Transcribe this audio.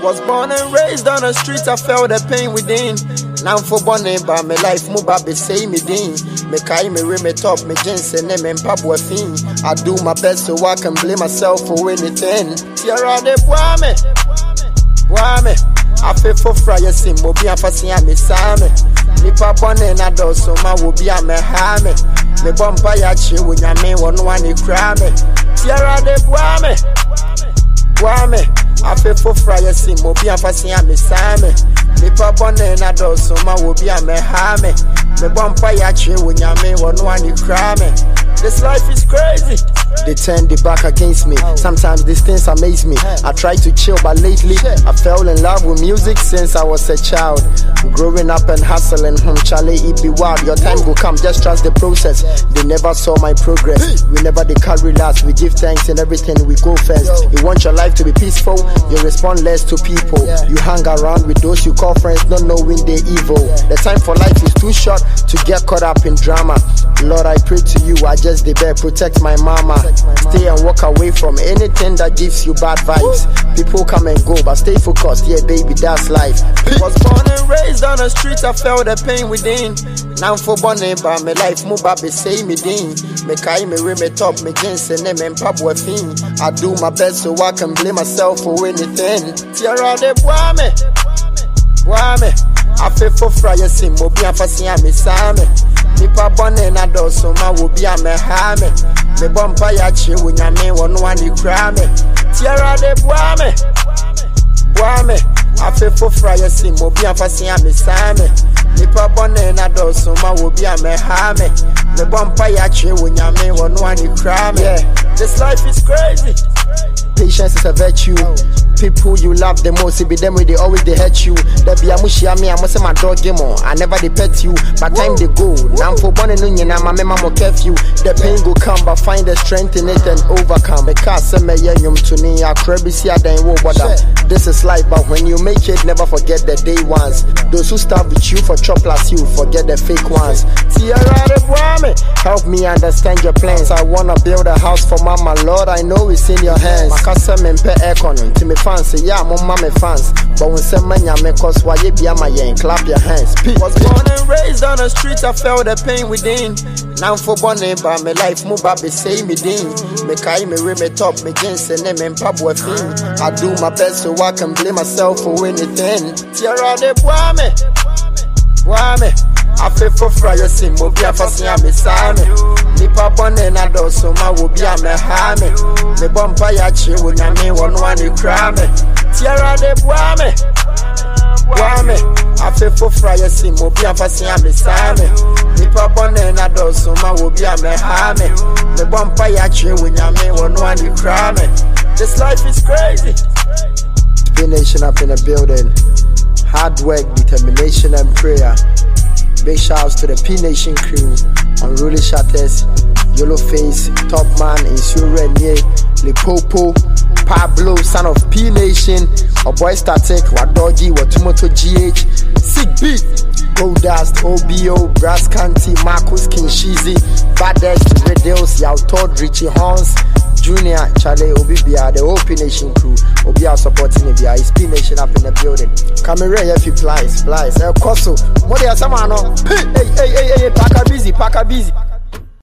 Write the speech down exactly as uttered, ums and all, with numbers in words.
Was born and raised on the streets, I felt the pain within. Now for born by my life, move up, say me din. Me kai me re me top, me jeans and me pabwa fin. I do my best so I can blame myself for anything. Tiara de boame, boame. I feel for fryer sim, will be a fussy and me same. Nipa born and I do so my will be a me hame. Me bumpa yachi when ya me one one cry me. Tiara de boame, boame. I feel for fryer sim, will be a fussy and me same. Nipa born and I do so my will be a me hame. Me bumpa yachi when ya me one one cry me. This life is crazy. They turn the back against me. Sometimes these things amaze me. I try to chill, but lately I fell in love with music since I was a child. Growing up and hustling, hmm, Charlie, it be wild. Your time will come, just trust the process. They never saw my progress. We never they carry last. We give thanks in everything, we go first. You want your life to be peaceful, you respond less to people. You hang around with those you call friends, not knowing they're evil. The time for life is too short to get caught up in drama. Lord, I pray to you, I just the bear, protect my mama. Stay and walk away from anything that gives you bad vibes. People come and go, but stay focused, yeah baby, that's life. Was born and raised on the streets, I felt the pain within. Now for born by my life, move up, say me din. Me kai me re me top, me jeans and me pabwa fin. I do my best so I can blame myself for anything. Tiara de boame, boame. I feel for fryer sim, will be a fussy and me same. Nipa born and I do so my will be a me hame. Me bumpa yachi when ya me one one cry me. Tiara de boame, boame. I feel for fryer sim, will be a fussy and me same. Nipa born and I do so my will be a me hame. Me bumpa yachi when ya me one one cry me. Yeah, this life is crazy. Patience is a virtue. People you love the most, it be them way they always they hurt you. They be a mushi me, I must say my dog game on. I never they pet you, but time they go. Now for born and union, my mama mo curfew. The pain go come, but find the strength in it and overcome. Because some me yum to me, I crabby see I then wo bother. This is life, but when you make it, never forget the day ones. Those who start with you for chop plus you, forget the fake ones. Tiara de boame, help me understand your plans. I wanna build a house for mama, Lord, I know it's in your hands. Makasa me mpe aircon, to me fans, yeah, mama me fans. But when some man ya me cause why you be a my yen, clap your hands. Peace. Was born and raised on the streets, I felt the pain within. Now for born by my life, move up, say me din. Me kai me re me top, me jeans and me pabwa fin. I do my best so I can blame myself for anything. Tiara de boame, boame. I feel for fryer sim, will be a fussy and me same. Nipa born and I do so my will be a me hame. Me bumpa yachi when ya me one one cry me. Tiara de boame, boame. I feel for fryer sim, will be a fussy and me same. Nipa born and I do so my will be a me hame. Me bumpa yachi when ya me one one cry me. This life is crazy. P Nation up in the building. Hard work, determination and prayer. Big shouts to the P Nation crew, Unruly Shatters, Yellow Face, Top Man, Insure Nye, Lipopo, Pablo, son of P Nation, a boy Static, Wadoji, Watumoto G H, Sick Beat, Goldust, O B O, Brass County, Marcus Kinshizi, Baddest, Redels, Yautod, Richie Horns, Junior, Charlie, Obibia, the whole P Nation crew, Obia supporting Obia, is P Nation up in the building. Camera, if you flies, flies, El Coso, what are some? Hey, hey, hey, hey, hey, Paka busy, Paka busy.